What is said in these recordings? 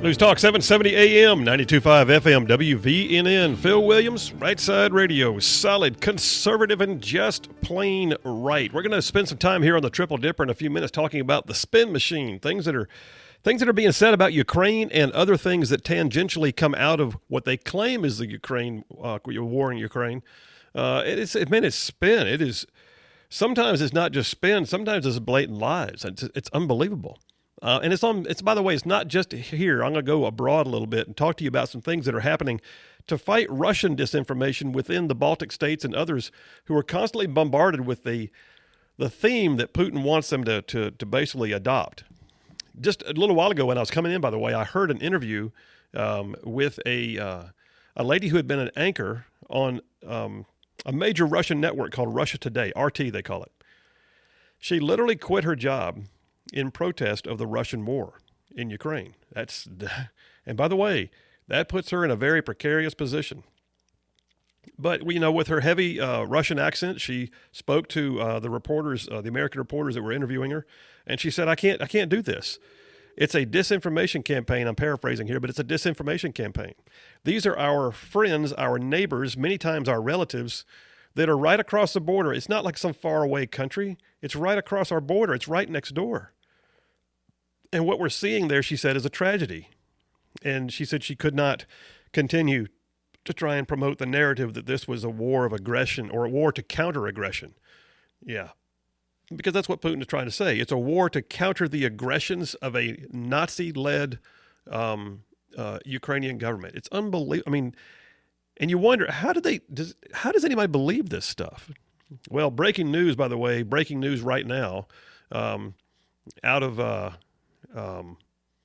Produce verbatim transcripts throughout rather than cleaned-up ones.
News Talk seven seventy A M, ninety-two point five F M, W V N N. Phil Williams, Right Side Radio. Solid, conservative, and just plain right. We're going to spend some time here on the Triple Dipper in a few minutes talking about the spin machine, things that are things that are being said about Ukraine and other things that tangentially come out of what they claim is the Ukraine uh, war in Ukraine. Uh, it is, it, man, it's spin. It is. Sometimes it's not just spin. Sometimes it's blatant lies. It's, it's unbelievable. Uh, and it's on. It's by the way, it's not just here. I'm going to go abroad a little bit and talk to you about some things that are happening to fight Russian disinformation within the Baltic states and others who are constantly bombarded with the the theme that Putin wants them to to, to basically adopt. Just a little while ago, when I was coming in, by the way, I heard an interview um, with a uh, a lady who had been an anchor on um, a major Russian network called Russia Today, R T they call it. She literally quit her job in protest of the Russian war in Ukraine. That's, and by the way, that puts her in a very precarious position. But, you know, with her heavy uh, Russian accent, she spoke to uh, the reporters, uh, the American reporters that were interviewing her, and she said, I can't, I can't do this. It's a disinformation campaign. I'm paraphrasing here, but it's a disinformation campaign. These are our friends, our neighbors, many times our relatives that are right across the border. It's not like some faraway country. It's right across our border. It's right next door. And what we're seeing there, she said, is a tragedy. And she said she could not continue to try and promote the narrative that this was a war of aggression or a war to counter aggression. Yeah, because that's what Putin is trying to say. It's a war to counter the aggressions of a Nazi-led um, uh, Ukrainian government. It's unbelievable. I mean, and you wonder, how do they? Does, how does anybody believe this stuff? Well, breaking news, by the way, breaking news right now, um, out of... Uh, Um,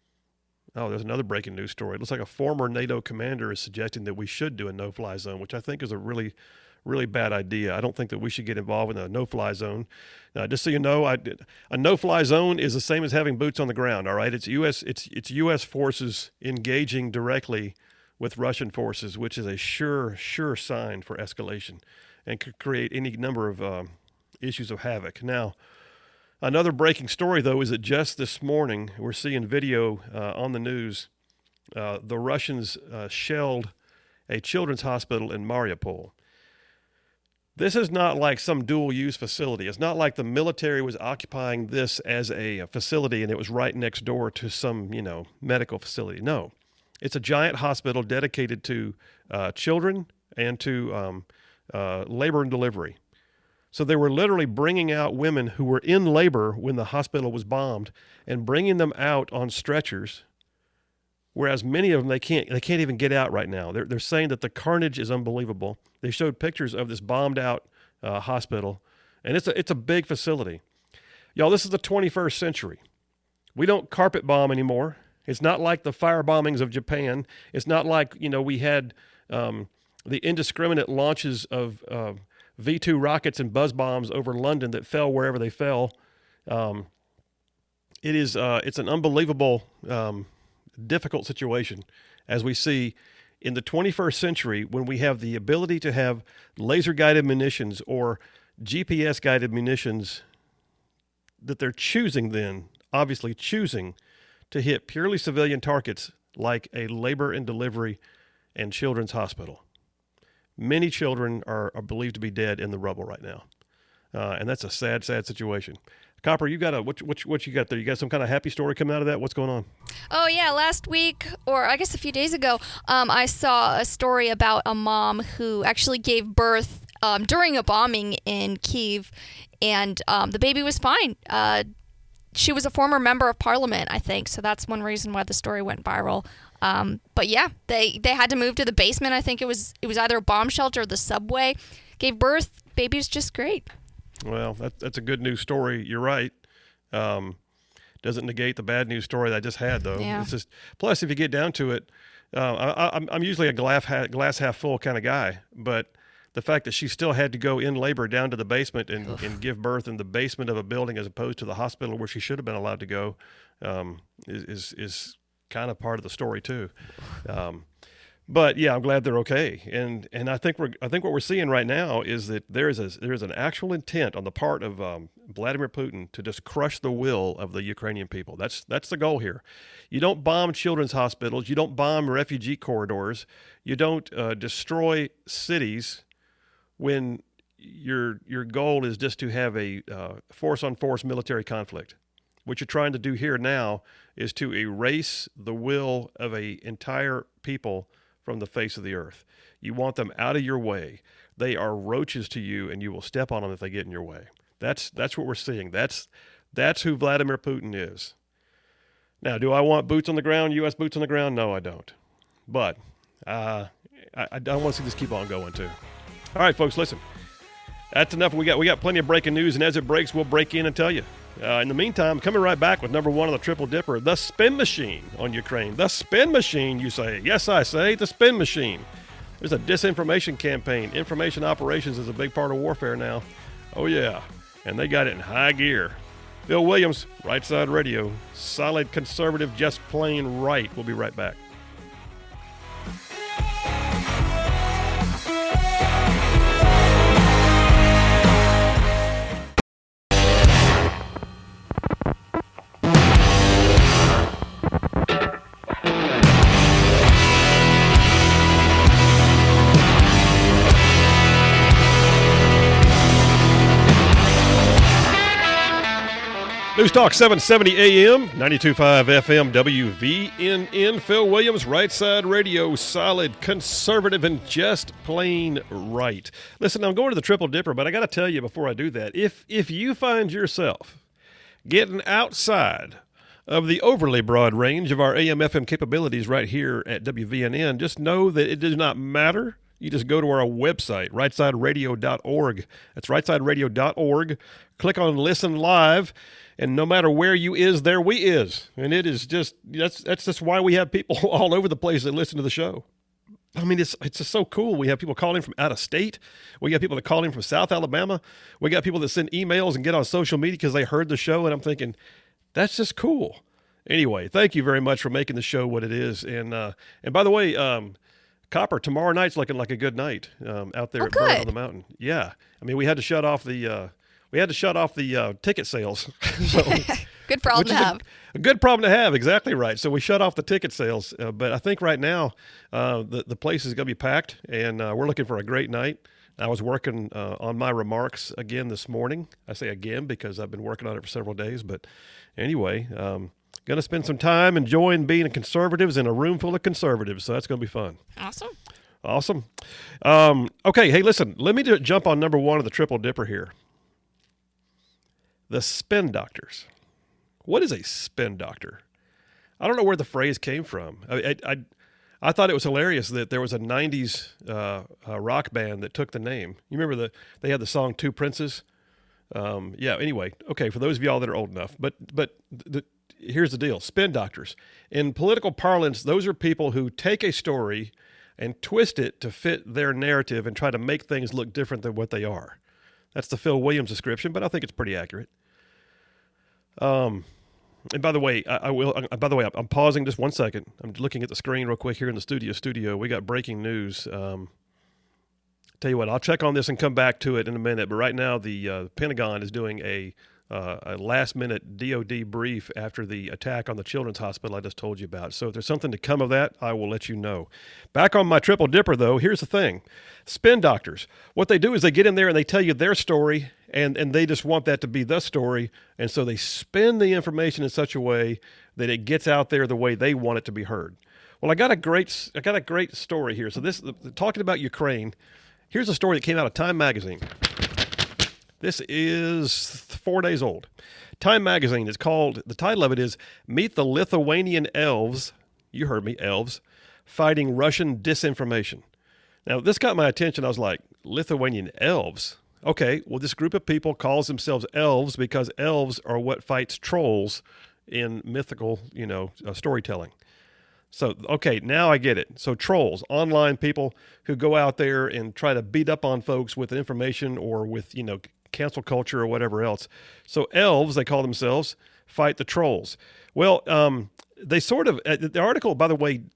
oh, there's another breaking news story. It looks like a former NATO commander is suggesting that we should do a no-fly zone, which I think is a really, really bad idea. I don't think that we should get involved in a no-fly zone. Now, just so you know, I, a no-fly zone is the same as having boots on the ground. All right, it's U S it's it's U S forces engaging directly with Russian forces, which is a sure sure sign for escalation, and could create any number of um, issues of havoc. Now. Another breaking story, though, is that just this morning, we're seeing video uh, on the news, uh, the Russians uh, shelled a children's hospital in Mariupol. This is not like some dual-use facility. It's not like the military was occupying this as a, a facility and it was right next door to some, you know, medical facility. No, it's a giant hospital dedicated to uh, children and to um, uh, labor and delivery. So they were literally bringing out women who were in labor when the hospital was bombed and bringing them out on stretchers, whereas many of them, they can't they can't even get out right now. They're, they're saying that the carnage is unbelievable. They showed pictures of this bombed-out uh, hospital, and it's a, it's a big facility. Y'all, this is the twenty-first century. We don't carpet bomb anymore. It's not like the fire bombings of Japan. It's not like, you know, we had um, the indiscriminate launches of uh, V two rockets and buzz bombs over London that fell wherever they fell. Um, it is uh, it's an unbelievable, um, difficult situation as we see in the twenty-first century when we have the ability to have laser-guided munitions or G P S-guided munitions that they're choosing then, obviously choosing to hit purely civilian targets like a labor and delivery and children's hospital. Many children are, are believed to be dead in the rubble right now. Uh, and that's a sad, sad situation. Copper, you got a what, what? What you got there? You got some kind of happy story coming out of that? What's going on? Oh yeah, last week, or I guess a few days ago, um, I saw a story about a mom who actually gave birth um, during a bombing in Kyiv, and um, the baby was fine. Uh, she was a former member of parliament, I think, so that's one reason why the story went viral. Um, but yeah, they, they had to move to the basement. I think it was it was either a bomb shelter or the subway. Gave birth. Baby was just great. Well, that, that's a good news story. You're right. Um, doesn't negate the bad news story that I just had, though. Yeah. It's just plus, if you get down to it, uh, I, I'm, I'm usually a glass half, glass half full kind of guy, but the fact that she still had to go in labor down to the basement and, and give birth in the basement of a building as opposed to the hospital where she should have been allowed to go um, is, is is kind of part of the story too. Um, But yeah, I'm glad they're okay. And and I think we're I think what we're seeing right now is that there is a there is an actual intent on the part of um, Vladimir Putin to just crush the will of the Ukrainian people. That's that's the goal here. You don't bomb children's hospitals. You don't bomb refugee corridors. You don't uh, destroy cities when your your goal is just to have a uh, force on force military conflict. What you're trying to do here now is to erase the will of a entire people from the face of the earth. You want them out of your way. They are roaches to you, and you will step on them if they get in your way. That's that's what we're seeing. That's that's who Vladimir Putin is. Now, do I want boots on the ground, U S boots on the ground? No, I don't. But uh, I, I don't want to see this keep on going, too. All right, folks, listen. That's enough. We got we got plenty of breaking news, and as it breaks, we'll break in and tell you. Uh, in the meantime, coming right back with number one on the Triple Dipper, the spin machine on Ukraine. The spin machine, you say. Yes, I say, the spin machine. There's a disinformation campaign. Information operations is a big part of warfare now. Oh, yeah. And they got it in high gear. Phil Williams, Right Side Radio. Solid conservative, just plain right. We'll be right back. News Talk seven seventy A M, ninety-two point five F M, W V N N. Phil Williams, Right Side Radio, solid, conservative, and just plain right. Listen, I'm going to the Triple Dipper, but I got to tell you before I do that, if if you find yourself getting outside of the overly broad range of our A M F M capabilities right here at W V N N, just know that it does not matter. You just go to our website, right side radio dot org. That's right side radio dot org. Click on Listen Live, and no matter where you is, there we is. And it is just, that's that's just why we have people all over the place that listen to the show. I mean, it's it's just so cool. We have people calling from out of state. We got people that call in from South Alabama. We got people that send emails and get on social media because they heard the show, and I'm thinking, that's just cool. Anyway, thank you very much for making the show what it is. And uh, and by the way, um, Copper, tomorrow night's looking like a good night um, out there oh, at Bird on the Mountain. Yeah, I mean, we had to shut off the uh, we had to shut off the uh, ticket sales. so, good problem to have. A, a good problem to have, exactly right. So we shut off the ticket sales, uh, but I think right now uh, the the place is going to be packed, and uh, we're looking for a great night. I was working uh, on my remarks again this morning. I say again because I've been working on it for several days, but anyway. Um, Going to spend some time enjoying being a conservatives in a room full of conservatives, so that's going to be fun. Awesome. Awesome. Um, okay, hey, listen, let me do, jump on number one of the Triple Dipper here. The spin doctors. What is a spin doctor? I don't know where the phrase came from. I, I, I, I thought it was hilarious that there was a nineties uh, uh, rock band that took the name. You remember the they had the song Two Princes? Um, yeah, anyway, okay, for those of y'all that are old enough. But, but the here's the deal. Spin doctors. In political parlance, those are people who take a story and twist it to fit their narrative and try to make things look different than what they are. That's the Phil Williams description, but I think it's pretty accurate. Um, and by the way, I, I will. Uh, by the way, I'm pausing just one second. I'm looking at the screen real quick here in the studio. Studio, we got breaking news. Um, tell you what, I'll check on this and come back to it in a minute. But right now, the uh, Pentagon is doing a Uh, a last-minute D O D brief after the attack on the children's hospital I just told you about. So if there's something to come of that, I will let you know. Back on my Triple Dipper, though, here's the thing. Spin doctors, what they do is they get in there and they tell you their story, and, and they just want that to be the story, and so they spin the information in such a way that it gets out there the way they want it to be heard. Well, I got a great, I got a great story here. So this, talking about Ukraine, here's a story that came out of Time Magazine. This is four days old. Time Magazine is called, the title of it is Meet the Lithuanian Elves, you heard me, elves, Fighting Russian Disinformation. Now, this got my attention. I was like, Lithuanian elves? Okay, well, this group of people calls themselves elves because elves are what fights trolls in mythical, you know, uh, storytelling. So, okay, now I get it. So trolls, online people who go out there and try to beat up on folks with information or with, you know, cancel culture or whatever else. So elves, they call themselves, fight the trolls. Well, um, they sort of, uh, the article, by the way,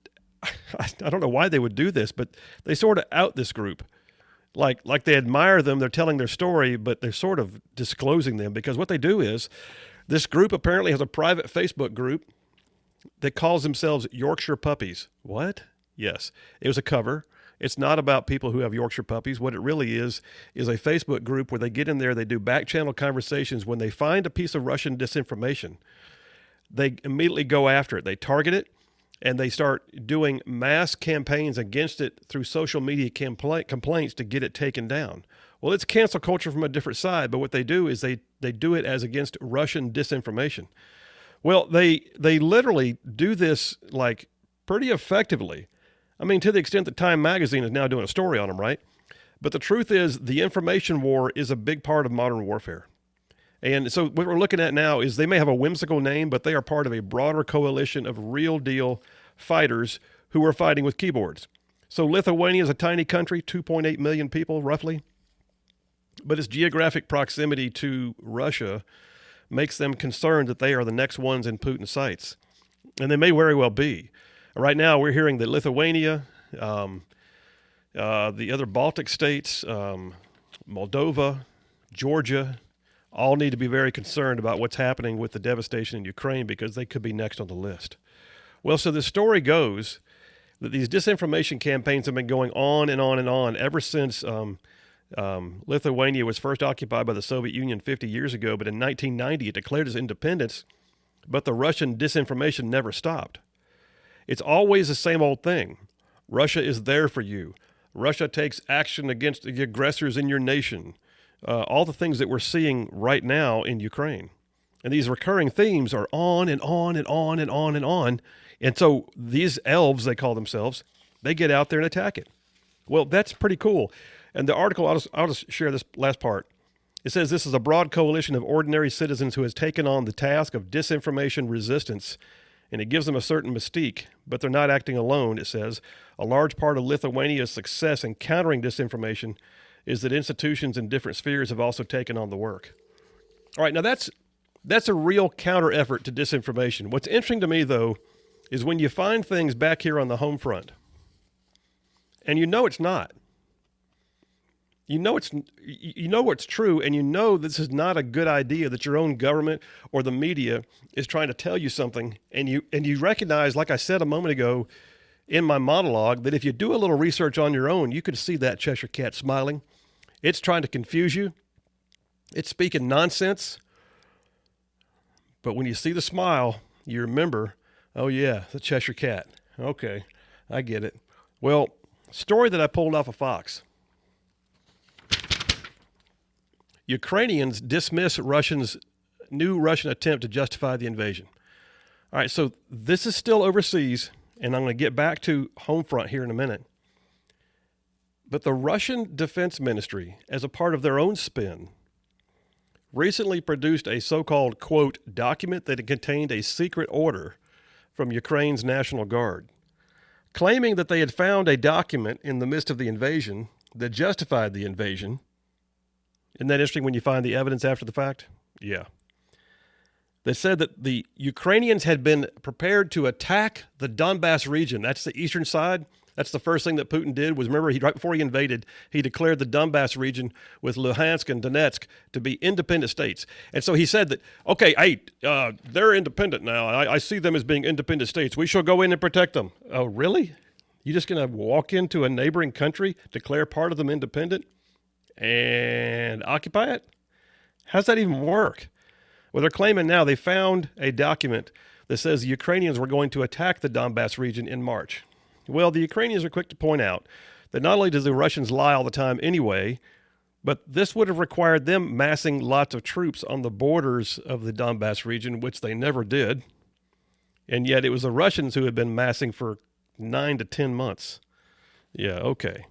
I don't know why they would do this, but they sort of out this group. Like, like they admire them, they're telling their story, but they're sort of disclosing them, because what they do is this group apparently has a private Facebook group that calls themselves Yorkshire Puppies. What? Yes. It was a cover. It's not about people who have Yorkshire puppies. What it really is, is a Facebook group where they get in there, they do back channel conversations. When they find a piece of Russian disinformation, they immediately go after it. They target it, and they start doing mass campaigns against it through social media compla- complaints to get it taken down. Well, it's cancel culture from a different side, but what they do is they, they do it as against Russian disinformation. Well, they they literally do this like pretty effectively. I mean, to the extent that Time Magazine is now doing a story on them, right? But the truth is the information war is a big part of modern warfare. And so what we're looking at now is they may have a whimsical name, but they are part of a broader coalition of real deal fighters who are fighting with keyboards. So Lithuania is a tiny country, two point eight million people roughly, but its geographic proximity to Russia makes them concerned that they are the next ones in Putin's sights. And they may very well be. Right now we're hearing that Lithuania, um, uh, the other Baltic states, um, Moldova, Georgia, all need to be very concerned about what's happening with the devastation in Ukraine, because they could be next on the list. Well, so the story goes that these disinformation campaigns have been going on and on and on ever since um, um, Lithuania was first occupied by the Soviet Union fifty years ago. But in nineteen ninety, it declared its independence, but the Russian disinformation never stopped. It's always the same old thing. Russia is there for you. Russia takes action against the aggressors in your nation. Uh, all the things that we're seeing right now in Ukraine. And these recurring themes are on and on and on and on and on. And so these elves, they call themselves, they get out there and attack it. Well, that's pretty cool. And the article, I'll just, I'll just share this last part. It says this is a broad coalition of ordinary citizens who has taken on the task of disinformation resistance, and it gives them a certain mystique, but they're not acting alone, it says. A large part of Lithuania's success in countering disinformation is that institutions in different spheres have also taken on the work. All right, now that's that's a real counter effort to disinformation. What's interesting to me, though, is when you find things back here on the home front, and you know it's not. You know it's you know what's true, and you know this is not a good idea, that your own government or the media is trying to tell you something, and you and you recognize, like I said a moment ago in my monologue, that if you do a little research on your own, you could see that Cheshire Cat smiling. It's trying to confuse you. It's speaking nonsense. But when you see the smile, you remember, oh yeah, the Cheshire Cat. Okay, I get it. Well, story that I pulled off of Fox. Ukrainians dismiss Russians' new Russian attempt to justify the invasion. All right, so this is still overseas, and I'm going to get back to home front here in a minute. But the Russian Defense Ministry, as a part of their own spin, recently produced a so-called, quote, document that contained a secret order from Ukraine's National Guard, claiming that they had found a document in the midst of the invasion that justified the invasion. Isn't that interesting when you find the evidence after the fact? Yeah. They said that the Ukrainians had been prepared to attack the Donbass region. That's the eastern side. That's the first thing that Putin did was, remember, he, right before he invaded, he declared the Donbass region with Luhansk and Donetsk to be independent states. And so he said that, okay, hey, uh, they're independent now. I, I see them as being independent states. We shall go in and protect them. Oh, really? You're just going to walk into a neighboring country, declare part of them independent, and occupy it? How's that even work? Well, they're claiming now they found a document that says the Ukrainians were going to attack the Donbass region in March. Well, the Ukrainians are quick to point out that not only do the Russians lie all the time anyway, but this would have required them massing lots of troops on the borders of the Donbass region, which they never did. And yet it was the Russians who had been massing for nine to ten months. Yeah, okay.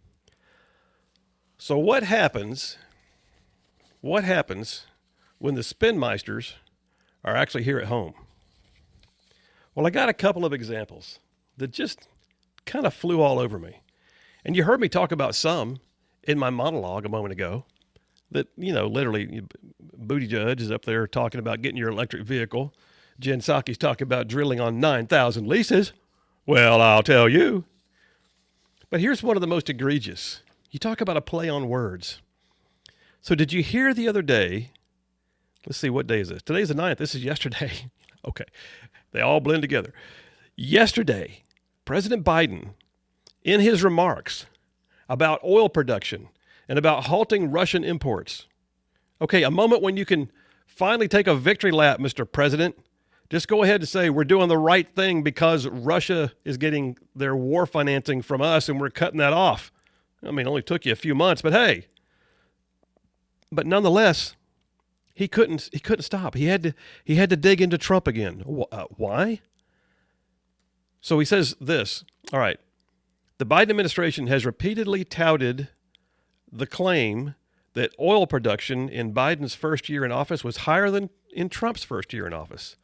So what happens, what happens when the spinmeisters are actually here at home? Well, I got a couple of examples that just kind of flew all over me. And you heard me talk about some in my monologue a moment ago that, you know, literally Booty Judge is up there talking about getting your electric vehicle. Jen Psaki's talking about drilling on nine thousand leases. Well, I'll tell you. But here's one of the most egregious. You talk about a play on words. So did you hear the other day? Let's see, what day is this? Today's the ninth. This is yesterday. Okay. They all blend together. Yesterday, President Biden, in his remarks about oil production and about halting Russian imports. Okay, a moment when you can finally take a victory lap, Mister President. Just go ahead and say we're doing the right thing because Russia is getting their war financing from us and we're cutting that off. I mean, it only took you a few months, but hey. But nonetheless, he couldn't he couldn't stop. He had to he had to dig into Trump again. Uh, why? So he says this. All right. The Biden administration has repeatedly touted the claim that oil production in Biden's first year in office was higher than in Trump's first year in office.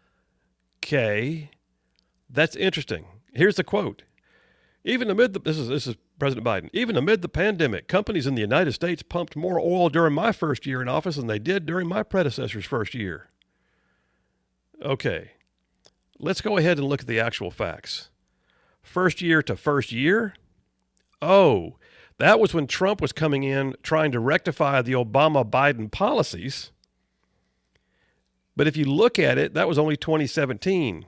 Okay, that's interesting. Here's the quote. Even amid the, this is this is President Biden. Even amid the pandemic, companies in the United States pumped more oil during my first year in office than they did during my predecessor's first year. Okay, let's go ahead and look at the actual facts. First year to first year? Oh, that was when Trump was coming in trying to rectify the Obama-Biden policies. But if you look at it, that was only twenty seventeen.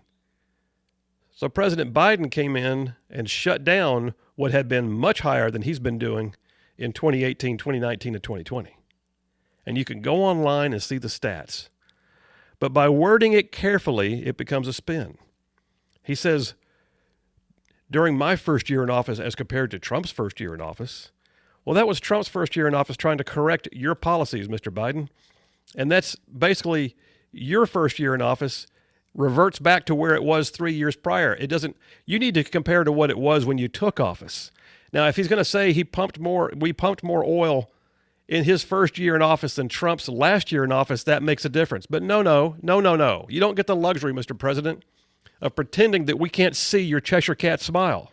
So President Biden came in and shut down what had been much higher than he's been doing in twenty eighteen, twenty nineteen, and twenty twenty. And you can go online and see the stats. But by wording it carefully, it becomes a spin. He says, during my first year in office as compared to Trump's first year in office. Well, that was Trump's first year in office trying to correct your policies, Mister Biden. And that's basically your first year in office reverts back to where it was three years prior. It doesn't, you need to compare to what it was when you took office. Now, if he's going to say he pumped more, we pumped more oil in his first year in office than Trump's last year in office, that makes a difference. But no, no, no, no, no. You don't get the luxury, Mister President, of pretending that we can't see your Cheshire Cat smile.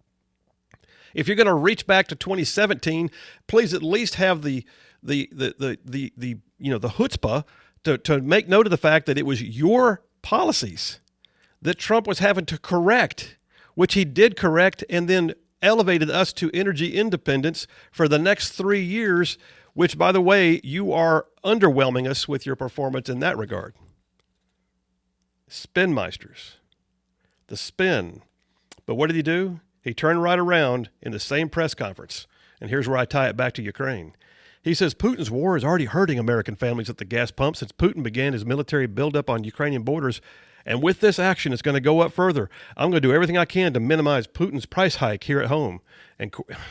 If you're going to reach back to twenty seventeen, please at least have the the the the the, the you know the chutzpah to, to make note of the fact that it was your policies that Trump was having to correct, which he did correct and then elevated us to energy independence for the next three years, which, by the way, you are underwhelming us with your performance in that regard. Spinmeisters. The spin. But what did he do? He turned right around in the same press conference. And here's where I tie it back to Ukraine. He says Putin's war is already hurting American families at the gas pump since Putin began his military buildup on Ukrainian borders. And with this action, it's going to go up further. I'm going to do everything I can to minimize Putin's price hike here at home. And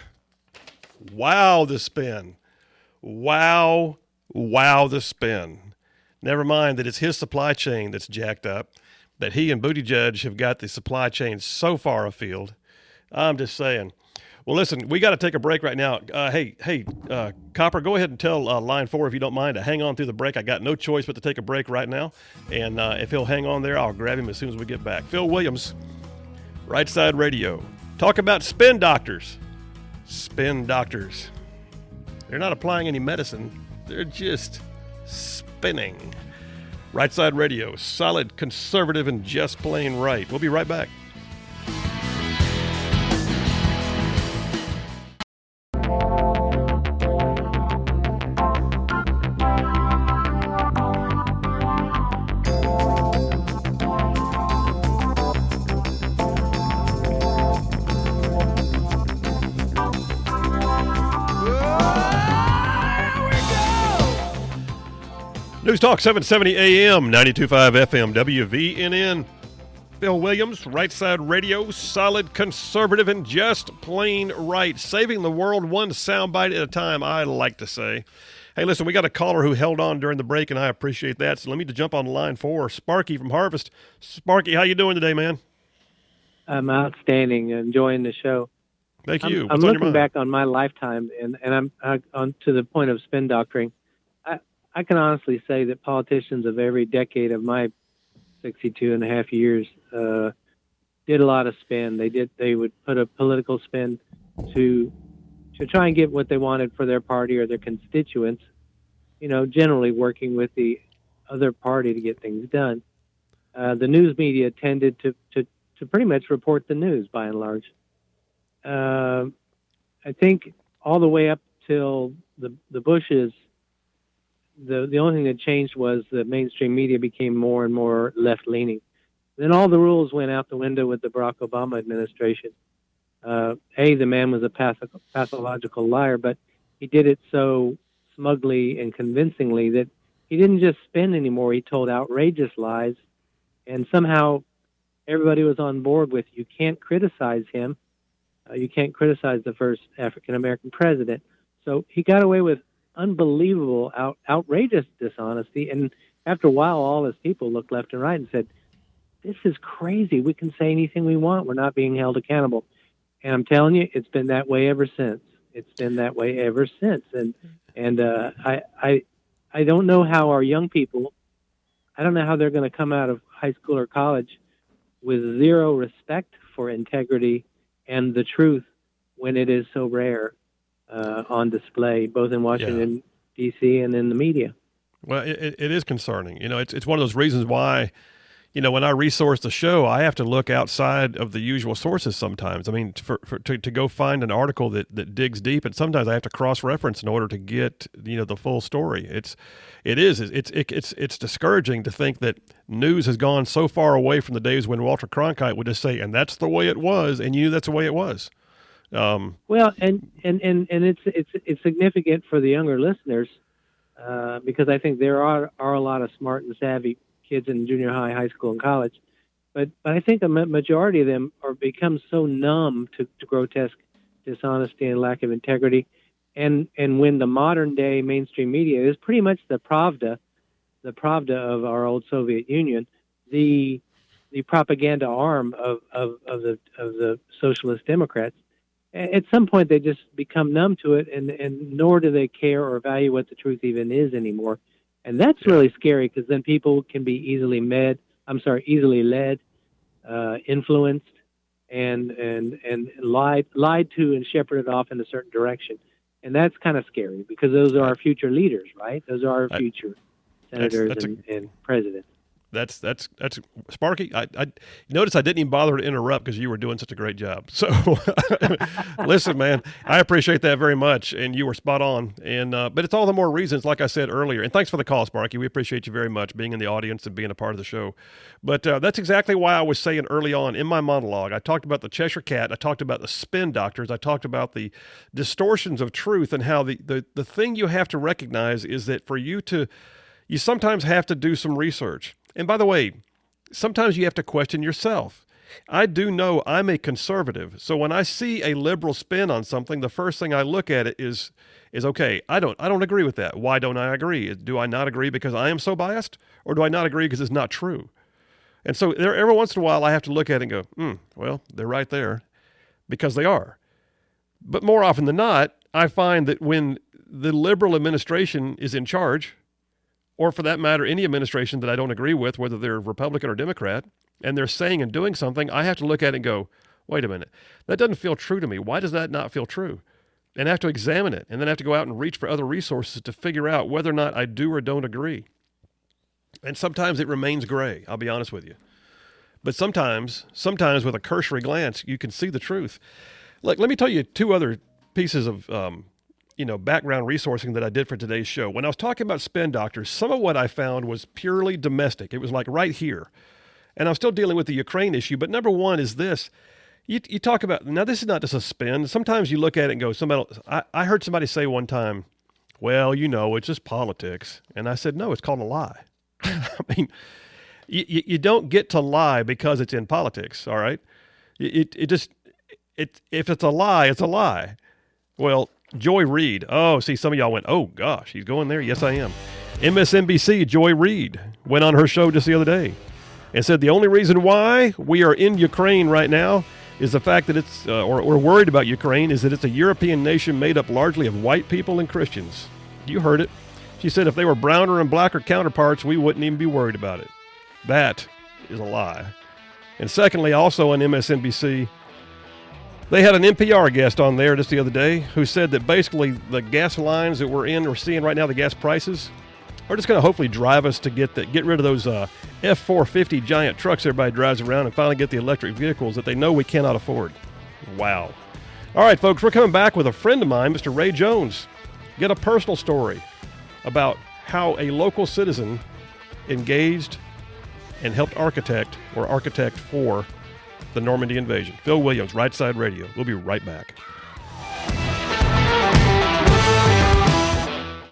wow, the spin. Wow, wow, the spin. Never mind that it's his supply chain that's jacked up, that he and Buttigieg have got the supply chain so far afield. I'm just saying. Well, listen, we got to take a break right now. Uh, hey, hey, uh, Copper, go ahead and tell uh, line four, if you don't mind, to hang on through the break. I got no choice but to take a break right now. And uh, if he'll hang on there, I'll grab him as soon as we get back. Phil Williams, Right Side Radio. Talk about spin doctors. Spin doctors. They're not applying any medicine. They're just spinning. Right Side Radio, solid, conservative, and just plain right. We'll be right back. News Talk seven seventy A M, ninety-two point five F M, W V N N. Phil Williams, Right Side Radio, solid, conservative, and just plain right. Saving the world one soundbite at a time, I like to say. Hey, listen, we got a caller who held on during the break, and I appreciate that. So let me to jump on line four. Sparky from Harvest. Sparky, how you doing today, man? I'm outstanding, enjoying the show. Thank you. I'm, I'm looking back on my lifetime, and, and I'm uh, on to the point of spin doctoring. I, I can honestly say that politicians of every decade of my sixty-two and a half years uh, did a lot of spin. They did. They would put a political spin to to try and get what they wanted for their party or their constituents. You know, generally working with the other party to get things done. Uh, the news media tended to, to to pretty much report the news by and large. Uh, I think all the way up till the the Bushes, the the only thing that changed was the mainstream media became more and more left leaning. Then all the rules went out the window with the Barack Obama administration. Uh, a, the man was a path- pathological liar, but he did it so smugly and convincingly that he didn't just spin anymore. He told outrageous lies, and somehow everybody was on board with, you can't criticize him. Uh, you can't criticize the first African-American president. So he got away with unbelievable, out, outrageous dishonesty, and after a while, all his people looked left and right and said, this is crazy. We can say anything we want. We're not being held accountable. And I'm telling you, it's been that way ever since. It's been that way ever since. And and uh, I, I I don't know how our young people, I don't know how they're going to come out of high school or college with zero respect for integrity and the truth when it is so rare uh, on display, both in Washington, yeah. D C and in the media. Well, it, it is concerning. You know, it's it's one of those reasons why, you know, when I resource the show, I have to look outside of the usual sources sometimes. I mean, for, for to, to go find an article that, that digs deep, and sometimes I have to cross-reference in order to get, you know, the full story. It's, it is, it's, it, it's, it's discouraging to think that news has gone so far away from the days when Walter Cronkite would just say, and that's the way it was, and you knew that's the way it was. Um, well, and, and, and, and it's, it's, it's significant for the younger listeners uh, because I think there are, are a lot of smart and savvy kids in junior high, high school, and college. But, but I think a majority of them are become so numb to, to grotesque dishonesty and lack of integrity. And and when the modern day mainstream media is pretty much the Pravda, the Pravda of our old Soviet Union, the the propaganda arm of, of, of the of the socialist Democrats, at some point they just become numb to it, and, and nor do they care or value what the truth even is anymore. And that's really scary because then people can be easily led. I'm sorry, easily led, uh, influenced, and and and lied lied to and shepherded off in a certain direction. And that's kind of scary because those are our future leaders, right? Those are our future I, senators that's, that's and, a, and presidents. That's that's that's Sparky. I, I notice I didn't even bother to interrupt because you were doing such a great job. So, listen, man, I appreciate that very much, and you were spot on. And uh, but it's all the more reasons, like I said earlier. And thanks for the call, Sparky. We appreciate you very much being in the audience and being a part of the show. But uh, that's exactly why I was saying early on in my monologue. I talked about the Cheshire Cat. I talked about the spin doctors. I talked about the distortions of truth and how the the the thing you have to recognize is that for you to, you sometimes have to do some research. And by the way, sometimes you have to question yourself. I do know I'm a conservative, so when I see a liberal spin on something, the first thing I look at it is, is okay, I don't I don't agree with that. Why don't I agree? Do I not agree because I am so biased, or do I not agree because it's not true? And so there, every once in a while I have to look at it and go, hmm, well, they're right there, because they are. But more often than not, I find that when the liberal administration is in charge, or for that matter, any administration that I don't agree with, whether they're Republican or Democrat, and they're saying and doing something, I have to look at it and go, wait a minute, that doesn't feel true to me. Why does that not feel true? And I have to examine it, and then I have to go out and reach for other resources to figure out whether or not I do or don't agree. And sometimes it remains gray, I'll be honest with you. But sometimes, sometimes with a cursory glance, you can see the truth. Look, let me tell you two other pieces of um, you know, background resourcing that I did for today's show. When I was talking about spin doctors, some of what I found was purely domestic. It was like right here. And I'm still dealing with the Ukraine issue. But number one is this. You, you talk about, now this is not just a spin. Sometimes you look at it and go, somebody, I, I heard somebody say one time, well, you know, it's just politics. And I said, no, it's called a lie. I mean, you, you don't get to lie because it's in politics, all right? It, it just, it, if it's a lie, it's a lie. Well, Joy Reid. Oh, see, some of y'all went, oh, gosh, he's going there. Yes, I am. M S N B C, Joy Reid, went on her show just the other day and said the only reason why we are in Ukraine right now is the fact that it's, uh, or we're worried about Ukraine, is that it's a European nation made up largely of white people and Christians. You heard it. She said if they were browner and blacker counterparts, we wouldn't even be worried about it. That is a lie. And secondly, also on M S N B C, they had an N P R guest on there just the other day who said that basically the gas lines that we're in, we're seeing right now, the gas prices, are just going to hopefully drive us to get the, get rid of those uh, F four fifty giant trucks everybody drives around and finally get the electric vehicles that they know we cannot afford. Wow. All right, folks, we're coming back with a friend of mine, Mister Ray Jones. Get a personal story about how a local citizen engaged and helped architect or architect for the Normandy invasion. Phil Williams, Right Side Radio. We'll be right back.